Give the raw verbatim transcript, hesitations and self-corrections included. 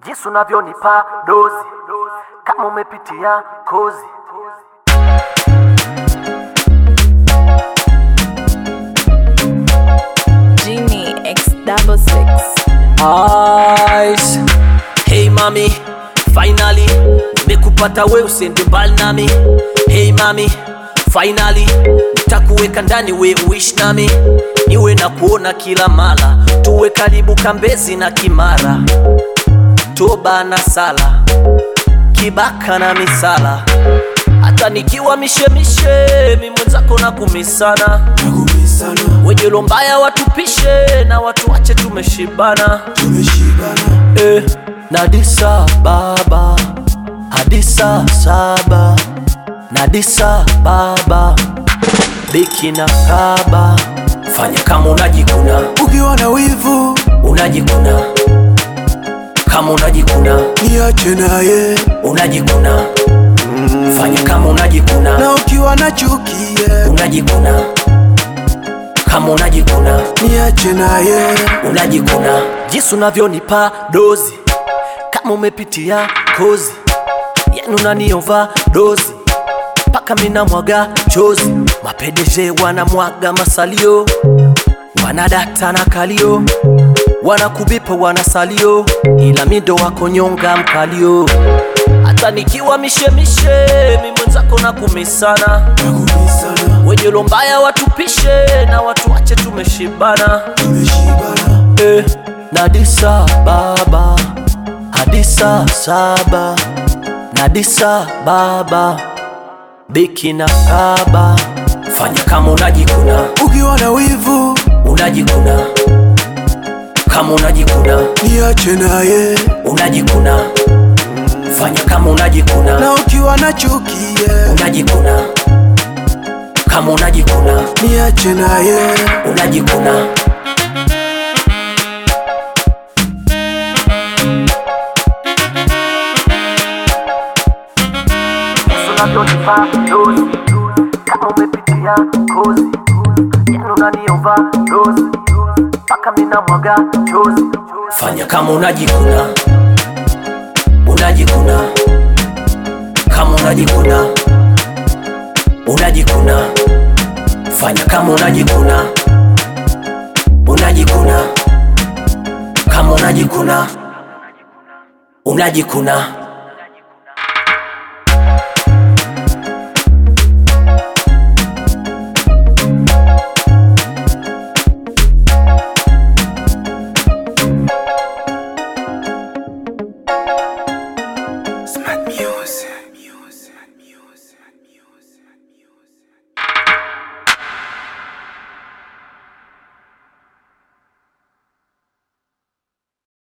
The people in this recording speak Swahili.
jinsi unavyonipa dozi kama umepitia kozi. Genie X double six. Eyes. Hey mami, finally nimekupata we, usende mbali nami. Hey mami, finally nitakuweka ndani we uishi nami, niwe na kuona kila mara, tuwe karibu Kambezi na Kimara, toba na sala, Kibaka na Misala. Hata nikiwa mishemishe mi mwenzako na kumisana, wenye lombaya watupishe na watu wache tumeshibana, eh, Nadisa baba hadisa saba Nadisa baba biki na kaba. Fanya kama unajikuna, ukiwa na wivu unajikuna. Kama unajikuna, niache naye unajikuna. Fanya kama unajikuna, na ukiwa na chuki yeah, unajikuna. Kama unajikuna, niache naye unajikuna. Jinsi unavyonipa dozi kama umepitia kozi, yani unaniova dozi paka mina mwaga chozi. Mapedeje wana mwaga masalio, wanadata na kalio, wanakubipa wanasalio, ila mindo wako nyonga mkalio. Hata nikiwa mishemishe mi mwenzako na kumisana, wenye lombaya watupishe na watu wache tumeshibana, eh, Nadisa baba hadisa saba Nadisa baba biki na kaba. Fanya kama unajikuna, ukiwa na wivu unajikuna. Kama unajikuna, niache naye unajikuna. Fanya kama unajikuna, na ukiwa na chuki yeah, unajikuna. Kama unajikuna, niache naye unajikuna. Jinsi unavyonipa dozi kama umepitia kozi, yani unaniova dozi paka mina mwaga chozi. Fanya kama unajikuna, unajikuna. Kama unajikuna, unajikuna. Fanya kama unajikuna, unajikuna. Kama unajikuna, unajikuna.